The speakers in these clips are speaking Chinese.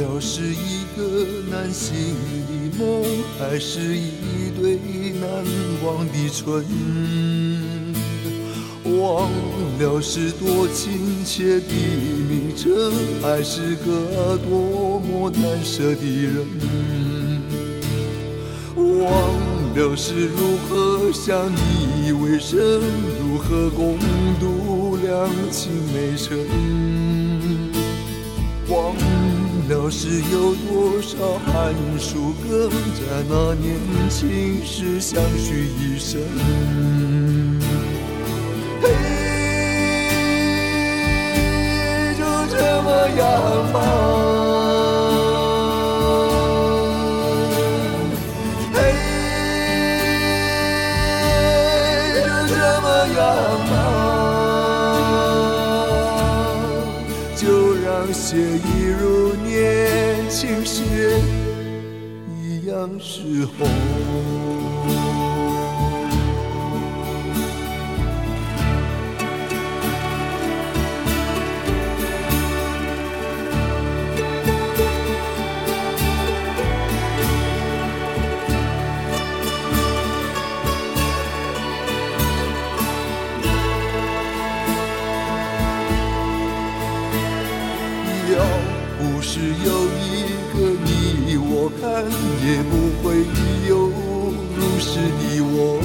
了是一个难醒的梦，还是一对难忘的春？忘了是多亲切的名称，还是个多么难舍的人？忘了是如何相依为生，如何共度两情美沉。忘了是有多少寒暑更，在那年轻时相许一生。嘿，就这么样吧，嘿，就这么样吧，就让血一如年轻时一样是红。要不是有一个你，我看也不会有如是的我。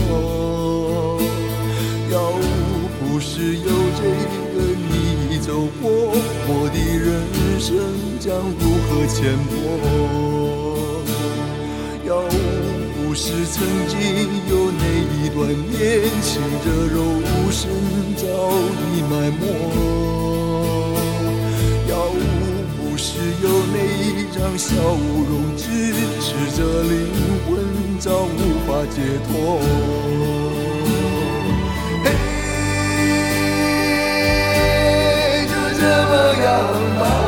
要不是有这个你走过，我的人生将如何浅薄？要不是曾经有那一段年轻的肉身早已埋没，要不是有那一张笑容支持着灵魂早无法解脱。嘿，就这么样吧，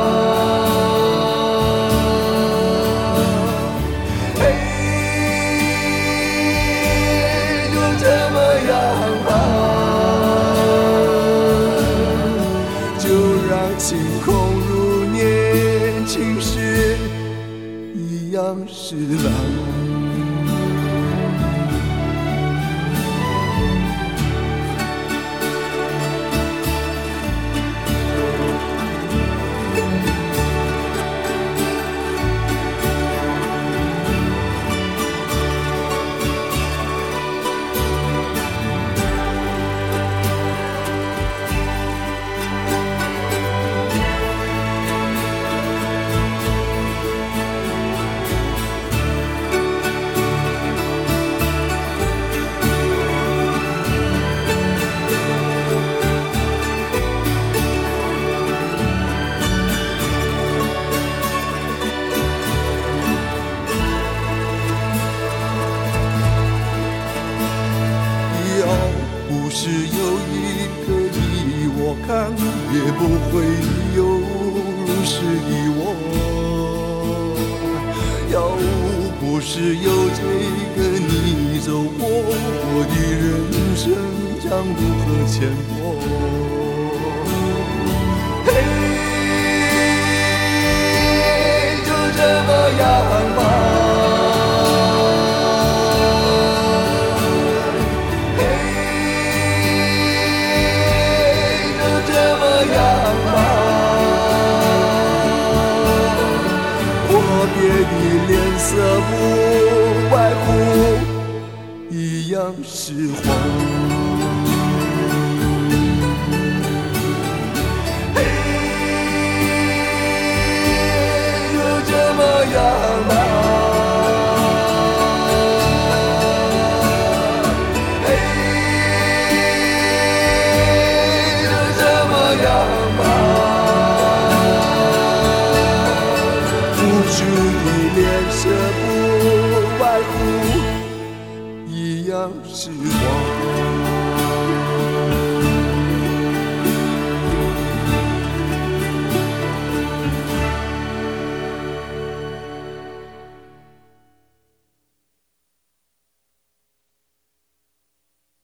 嘿，就这么样吧，就让晴空如年轻时一样是蓝。不是有一个你，我看也不会有如是的我。要不是有这个你走过，我的人生将如何浅薄？嘿，就这么样吧。别的脸色不外乎一样是黄。嘿，就这么样吧，嘿，就这么样吧。付出的脸色不外乎一样是